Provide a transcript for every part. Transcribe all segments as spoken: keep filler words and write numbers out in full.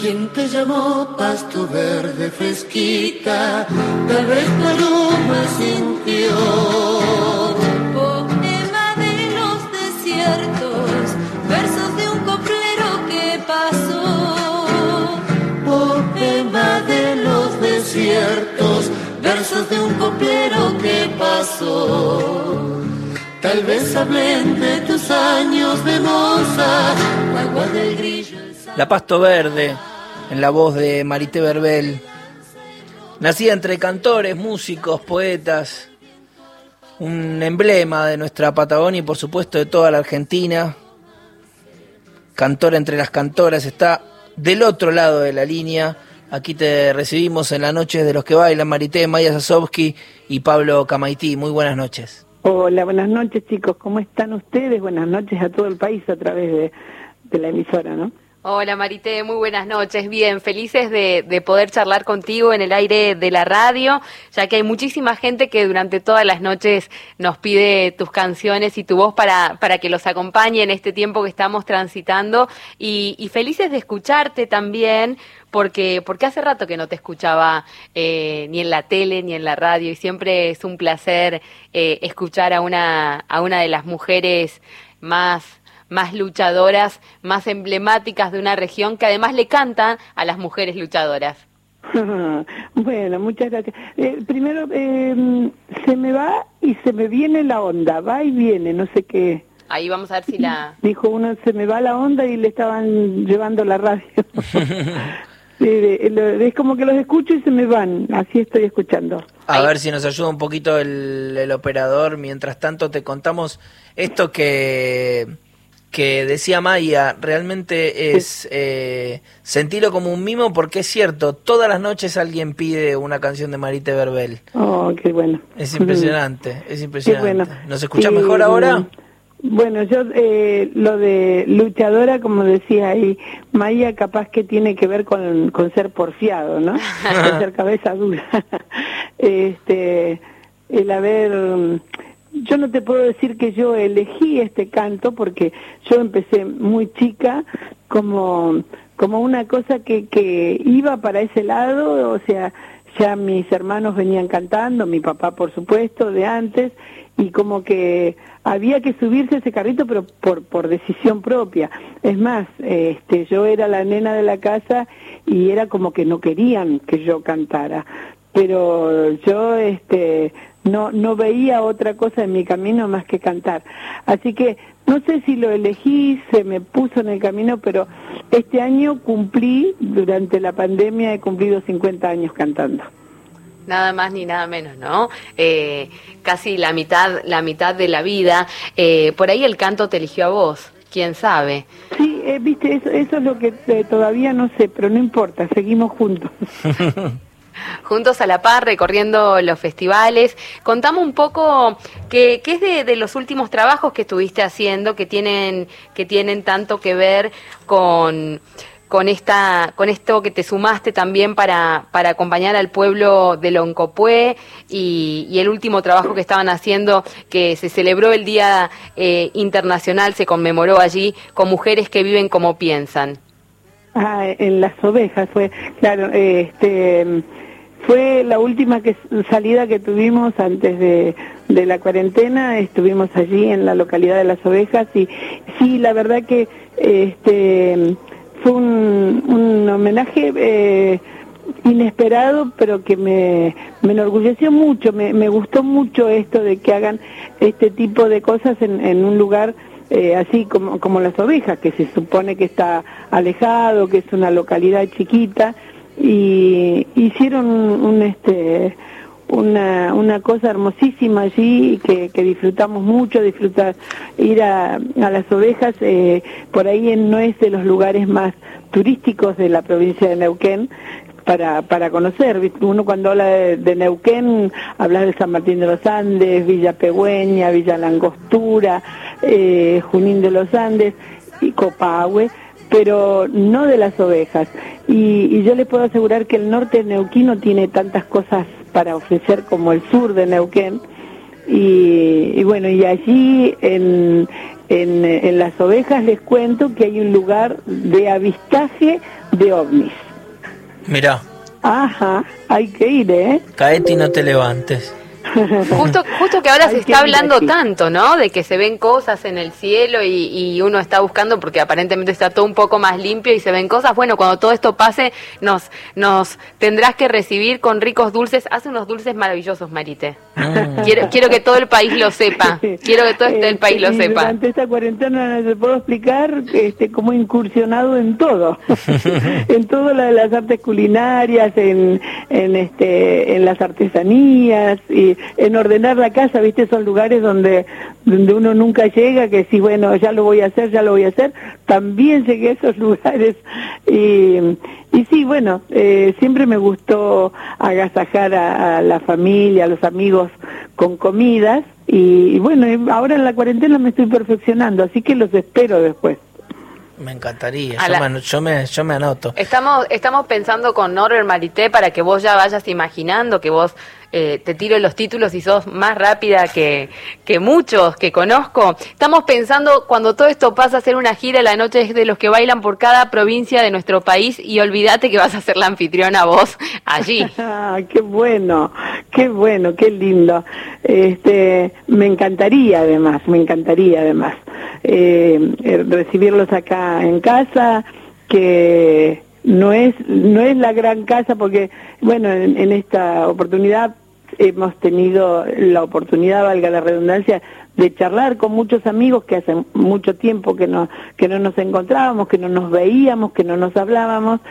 ¿Quién te llamó pasto verde fresquita? Tal vez tu aroma sintió. Poema de los desiertos, versos de un coplero que pasó. Poema de los desiertos, versos de un coplero que pasó. Tal vez hablen de tus años de moza, agua del grillo. La Pasto Verde, en la voz de Marité Verbel. Nacida entre cantores, músicos, poetas, un emblema de nuestra Patagonia y por supuesto de toda la Argentina. Cantora entre las cantoras, está del otro lado de la línea. Aquí te recibimos en la noche de los que bailan, Marité, Maya Sasovsky y Pablo Camaití. Muy buenas noches. Hola, buenas noches chicos, ¿cómo están ustedes? Buenas noches a todo el país a través de, de la emisora, ¿no? Hola Marité, muy buenas noches, bien, felices de, de poder charlar contigo en el aire de la radio, ya que hay muchísima gente que durante todas las noches nos pide tus canciones y tu voz para, para que los acompañe en este tiempo que estamos transitando, y, y felices de escucharte también, porque, porque hace rato que no te escuchaba eh, ni en la tele ni en la radio, y siempre es un placer eh, escuchar a una, a una de las mujeres más... más luchadoras, más emblemáticas de una región, que además le cantan a las mujeres luchadoras. Bueno, muchas gracias. Eh, primero, eh, se me va y se me viene la onda, va y viene, no sé qué. Ahí vamos a ver si la... Dijo uno, se me va la onda y le estaban llevando la radio. Es como que los escucho y se me van, así estoy escuchando. A ver si nos ayuda un poquito el, el operador. Mientras tanto te contamos esto que... que decía Maya, realmente es eh, sentirlo como un mimo, porque es cierto, todas las noches alguien pide una canción de Marité Verbel. Oh, qué bueno. Es impresionante, es impresionante. Bueno. ¿Nos escuchás sí, mejor ahora? Bueno, yo eh, lo de luchadora, como decía ahí, Maya, capaz que tiene que ver con, con ser porfiado, ¿no? Con ser cabeza dura. este, el haber... Yo no te puedo decir que yo elegí este canto, porque yo empecé muy chica como como una cosa que, que iba para ese lado, o sea, ya mis hermanos venían cantando, mi papá por supuesto, de antes, y como que había que subirse a ese carrito, pero por por decisión propia. Es más, este, yo era la nena de la casa y era como que no querían que yo cantara, pero yo este no no veía otra cosa en mi camino más que cantar. Así que no sé si lo elegí, se me puso en el camino, pero este año cumplí, durante la pandemia he cumplido cincuenta años cantando. Nada más ni nada menos, ¿no? Eh, casi la mitad, la mitad de la vida. Eh, por ahí el canto te eligió a vos, quién sabe. Sí, eh, viste, eso, eso es lo que eh, todavía no sé, pero no importa, seguimos juntos. Juntos a la par, recorriendo los festivales. Contame un poco qué, qué es de, de los últimos trabajos que estuviste haciendo, que tienen, que tienen tanto que ver con, con esta, con esto que te sumaste también para, para acompañar al pueblo de Loncopué, y, y el último trabajo que estaban haciendo, que se celebró el Día eh, Internacional, se conmemoró allí, con mujeres que viven como piensan. Ah, en Las Ovejas fue, claro, eh, este, fue la última que, salida que tuvimos antes de, de la cuarentena. Estuvimos allí en la localidad de Las Ovejas y sí, la verdad que este fue un, un homenaje eh, inesperado, pero que me, me enorgulleció mucho, me, me gustó mucho esto de que hagan este tipo de cosas en, en un lugar Eh, así como, como Las Ovejas, que se supone que está alejado, que es una localidad chiquita, y hicieron un, un este una una cosa hermosísima allí que, que disfrutamos mucho, disfrutar ir a, a Las Ovejas, eh, por ahí no es de los lugares más turísticos de la provincia de Neuquén, para para conocer. Uno cuando habla de, de Neuquén, habla de San Martín de los Andes, Villa Pegüeña, Villa Langostura, eh, Junín de los Andes y Copahue, pero no de Las Ovejas. Y, y yo les puedo asegurar que el norte neuquino tiene tantas cosas para ofrecer como el sur de Neuquén. Y, y bueno, y allí en, en, en Las Ovejas les cuento que hay un lugar de avistaje de ovnis. Mirá. Ajá, hay que ir, ¿eh? Caete y no te levantes. Justo, justo que ahora Hay se que está ir hablando aquí. tanto, ¿no? De que se ven cosas en el cielo y, y uno está buscando porque aparentemente está todo un poco más limpio y se ven cosas. Bueno, cuando todo esto pase, nos nos tendrás que recibir con ricos dulces. Hace unos dulces maravillosos, Marité. Mm. Quiero, quiero que todo el país lo sepa. Quiero que todo este, el país lo Este, y sepa. Durante esta cuarentena no te puedo explicar este, cómo he incursionado en todo, en todo lo de las artes culinarias, en, en, este, en las artesanías, y en ordenar la casa, viste, esos lugares donde, donde uno nunca llega, que sí, bueno, ya lo voy a hacer, ya lo voy a hacer. También llegué a esos lugares y, y sí, bueno, eh, siempre me gustó agasajar a, a la familia, a los amigos con comidas y, y bueno, y ahora en la cuarentena me estoy perfeccionando, así que los espero después. Me encantaría, A yo, la- me, yo, me, yo me anoto. Estamos, estamos pensando con Norbert, Marité, para que vos ya vayas imaginando, que vos eh, te tiro los títulos y sos más rápida que, que muchos que conozco. Estamos pensando, cuando todo esto pasa, hacer una gira la noche de los que bailan por cada provincia de nuestro país y olvídate que vas a ser la anfitriona vos allí. Ah, qué bueno, qué bueno, qué lindo. Este, me encantaría además, me encantaría además eh, eh, recibirlos acá en casa, que no es no es la gran casa porque bueno, en, en esta oportunidad hemos tenido la oportunidad, valga la redundancia, de charlar con muchos amigos que hace mucho tiempo que no que no nos encontrábamos, que no nos veíamos, que no nos hablábamos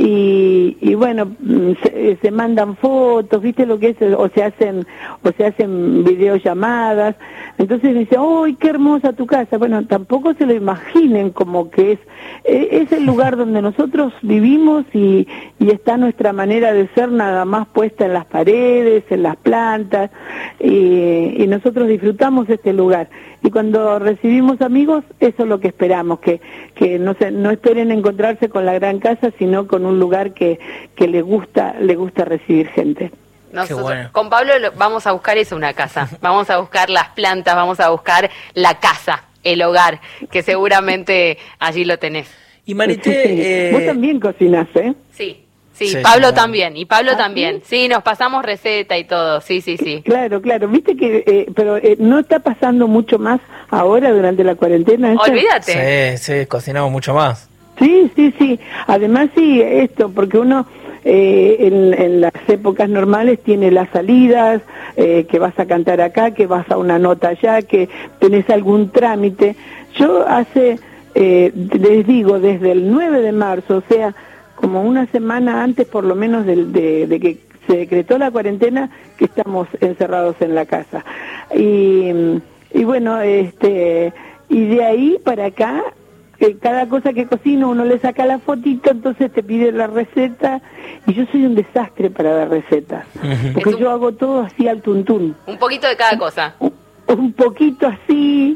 y, y bueno, se, se mandan fotos, viste lo que es, o se hacen o se hacen videollamadas. Entonces dice, ¡ay, qué hermosa tu casa! Bueno, tampoco se lo imaginen como que es es el lugar donde nosotros vivimos y, y está nuestra manera de ser nada más puesta en las paredes, en las plantas y, y nosotros disfrutamos este lugar y cuando recibimos amigos eso es lo que esperamos, que que no se, no esperen encontrarse con la gran casa sino con un lugar que que le gusta le gusta recibir gente. Nosotros, bueno. con Pablo lo- vamos a buscar eso, una casa. Vamos a buscar las plantas, vamos a buscar la casa, el hogar, que seguramente allí lo tenés. Y Marité, Vos eh, también cocinás, ¿eh? Sí, sí, Sí, Pablo sí, también, y Pablo ¿Ah, también. Sí, nos pasamos receta y todo, sí, sí, sí. Claro, claro. Viste que, eh, pero eh, no está pasando mucho más ahora durante la cuarentena. ¿esta? Olvídate. sí, sí, cocinamos mucho más. Sí, sí, sí. Además sí, esto, porque uno eh, en, en las épocas normales tiene las salidas, eh, que vas a cantar acá, que vas a una nota allá, que tenés algún trámite. Yo hace, eh, les digo, desde el nueve de marzo, o sea, como una semana antes por lo menos de, de, de que se decretó la cuarentena, que estamos encerrados en la casa. Y, y bueno, este, y de ahí para acá, que cada cosa que cocino uno le saca la fotito, entonces te pide la receta y yo soy un desastre para dar recetas, porque Es un- yo hago todo así al tuntún, Un poquito de cada cosa. un, un poquito así.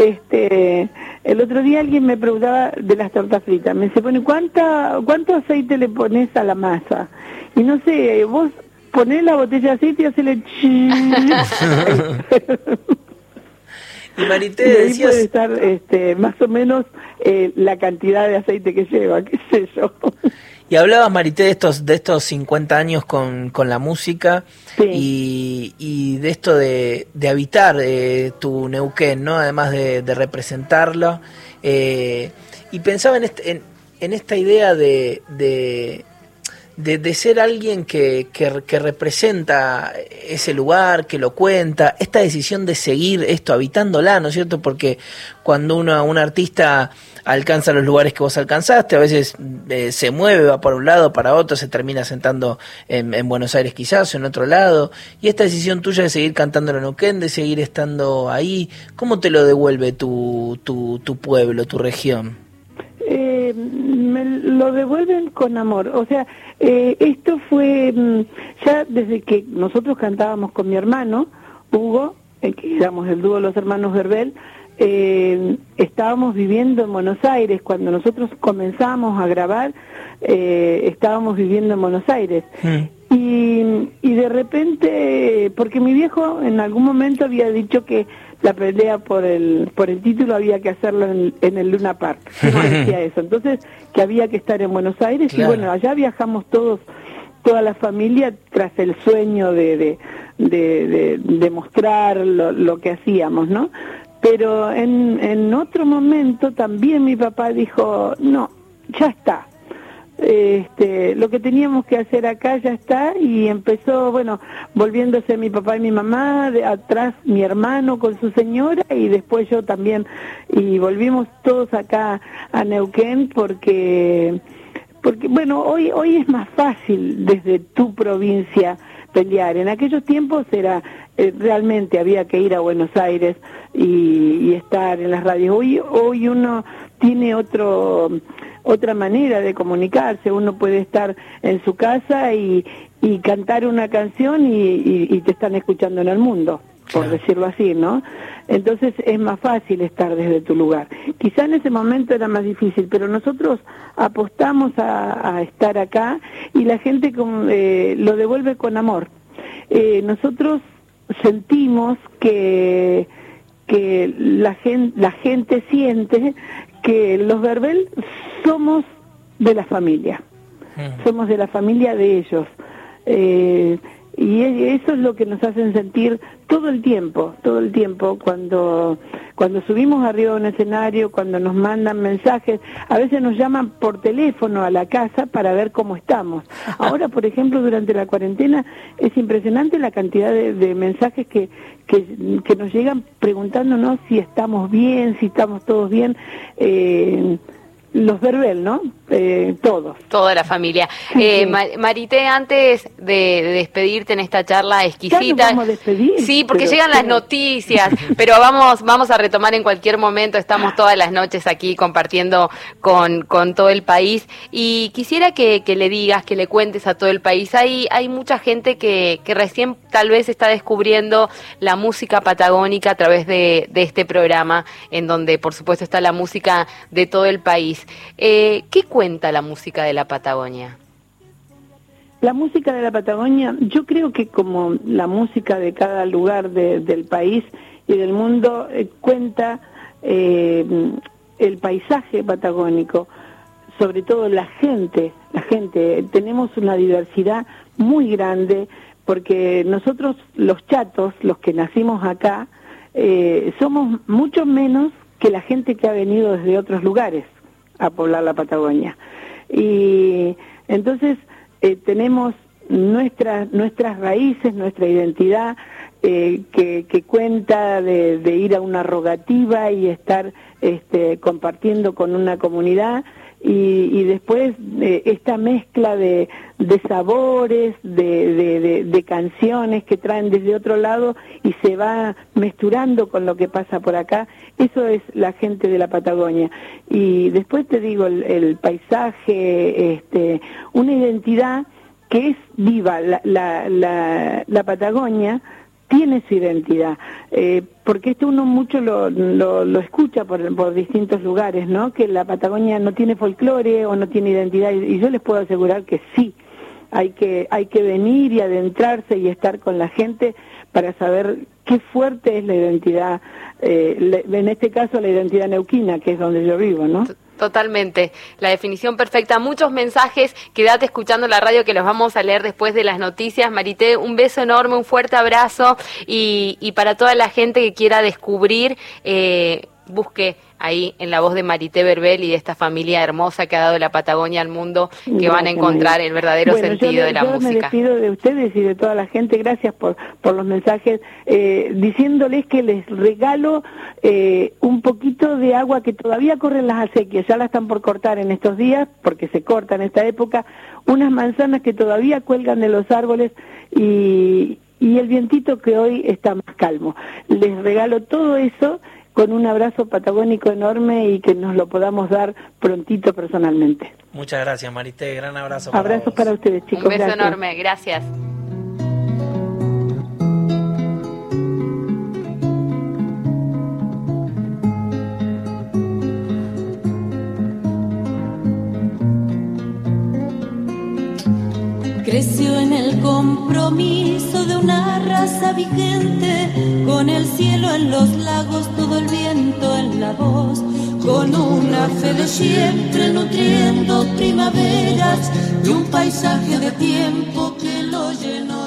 Este, el otro día alguien me preguntaba de las tortas fritas, me dice, bueno, ¿cuánta, ¿cuánto aceite le pones a la masa? Y no sé, vos ponés la botella de aceite y hacele chi. Y Marité, Y ahí puede decías, estar este, más o menos eh, la cantidad de aceite que lleva, qué sé yo. y hablabas, Marité, de estos, de estos cincuenta años con, con la música Sí. y, y de esto de, de habitar eh, tu Neuquén, ¿no? Además de, de representarlo. Eh, y pensaba en, este, en, en esta idea de, de, de, de ser alguien que, que, que representa ese lugar, que lo cuenta, esta decisión de seguir esto, habitándola, ¿no es cierto? Porque cuando uno, un artista alcanza los lugares que vos alcanzaste, a veces eh, se mueve, va para un lado, para otro, se termina sentando en, en Buenos Aires quizás, o en otro lado, y esta decisión tuya de seguir cantando en Neuquén, de seguir estando ahí, ¿cómo te lo devuelve tu, tu, tu pueblo, tu región? Eh, me lo devuelven con amor, o sea, eh, esto fue mm, ya desde que nosotros cantábamos con mi hermano, Hugo, eh, que éramos el dúo Los Hermanos Verbel, eh, estábamos viviendo en Buenos Aires, cuando nosotros comenzamos a grabar, eh, estábamos viviendo en Buenos Aires. Mm. Y, y de repente, porque mi viejo en algún momento había dicho que la pelea por el por el título había que hacerlo en, en el Luna Park. No decía eso. Entonces, que había que estar en Buenos Aires, claro. Y bueno, allá viajamos todos, toda la familia, tras el sueño de, de, de, de, de mostrar lo, lo que hacíamos, ¿no? Pero en, en otro momento también mi papá dijo, no, ya está. Este, lo que teníamos que hacer acá ya está, y empezó, bueno, volviéndose mi papá y mi mamá, de atrás mi hermano con su señora, y después yo también, y volvimos todos acá a Neuquén porque, porque bueno, hoy, hoy es más fácil desde tu provincia pelear. En aquellos tiempos era, eh, realmente había que ir a Buenos Aires y, y estar en las radios. Hoy, hoy uno tiene otro... otra manera de comunicarse, uno puede estar en su casa y, y cantar una canción y, y, y te están escuchando en el mundo, por claro. decirlo así, ¿no? Entonces es más fácil estar desde tu lugar. Quizá en ese momento era más difícil, pero nosotros apostamos a, a estar acá y la gente con, eh, lo devuelve con amor. Eh, nosotros sentimos que, que la, gen, la gente siente que los Verbel somos de la familia, mm. somos de la familia de ellos, eh, y eso es lo que nos hacen sentir todo el tiempo, todo el tiempo, cuando cuando subimos arriba de un escenario, cuando nos mandan mensajes, a veces nos llaman por teléfono a la casa para ver cómo estamos. Ahora, por ejemplo, durante la cuarentena, es impresionante la cantidad de, de mensajes que, que, que nos llegan preguntándonos si estamos bien, si estamos todos bien, eh, los Verbel, ¿no? Eh, todos. Toda la familia. Sí, eh, sí. Marité, antes de, de despedirte en esta charla exquisita. Ya nos vamos a despedir, sí, porque pero, llegan pero... las noticias, pero vamos vamos a retomar en cualquier momento. Estamos todas las noches aquí compartiendo con, con todo el país. Y quisiera que, que le digas, que le cuentes a todo el país. Hay, hay mucha gente que, que recién tal vez está descubriendo la música patagónica a través de, de este programa, en donde por supuesto está la música de todo el país. Eh, ¿Qué cuenta la música de la Patagonia? La música de la Patagonia, yo creo que como la música de cada lugar de, del país y del mundo, eh, cuenta eh, el paisaje patagónico, sobre todo la gente, la gente, tenemos una diversidad muy grande, porque nosotros los chatos, los que nacimos acá, eh, somos mucho menos que la gente que ha venido desde otros lugares a poblar la Patagonia. Y entonces eh, tenemos nuestras nuestras raíces, nuestra identidad, eh, que, que cuenta de, de ir a una rogativa y estar este, compartiendo con una comunidad, y, y después eh, esta mezcla de, de sabores, de, de, de, de canciones que traen desde otro lado y se va mezclando con lo que pasa por acá. Eso es la gente de la Patagonia. Y después te digo, el, el paisaje, este, una identidad que es viva. La, la, la, la Patagonia tiene su identidad, eh, porque esto uno mucho lo, lo, lo escucha por, por distintos lugares, ¿no? Que la Patagonia no tiene folclore o no tiene identidad, y, y yo les puedo asegurar que sí. Hay que, hay que venir y adentrarse y estar con la gente para saber qué fuerte es la identidad, eh, le, en este caso la identidad neuquina, que es donde yo vivo, ¿no? Totalmente, la definición perfecta. Muchos mensajes, quédate escuchando la radio que los vamos a leer después de las noticias. Marité, un beso enorme, un fuerte abrazo, y, y para toda la gente que quiera descubrir, eh, busque ahí en la voz de Marité Verbel y de esta familia hermosa que ha dado la Patagonia al mundo, que gracias, van a encontrar María. El verdadero bueno, sentido yo, de la yo música. Me despido de ustedes y de toda la gente, gracias por, por los mensajes, eh, diciéndoles que les regalo eh, un poquito de agua, que todavía corren las acequias, ya la están por cortar en estos días, porque se corta en esta época, unas manzanas que todavía cuelgan de los árboles, y, y el vientito que hoy está más calmo. Les regalo todo eso, con un abrazo patagónico enorme, y que nos lo podamos dar prontito personalmente. Muchas gracias, Marité, gran abrazo para Abrazos vos. para ustedes, chicos. Un beso gracias. enorme, gracias. Creció en el compromiso de una raza vigente, con el cielo en los lagos, todo el viento en la voz, con una fe de siempre nutriendo primaveras y un paisaje de tiempo que lo llenó.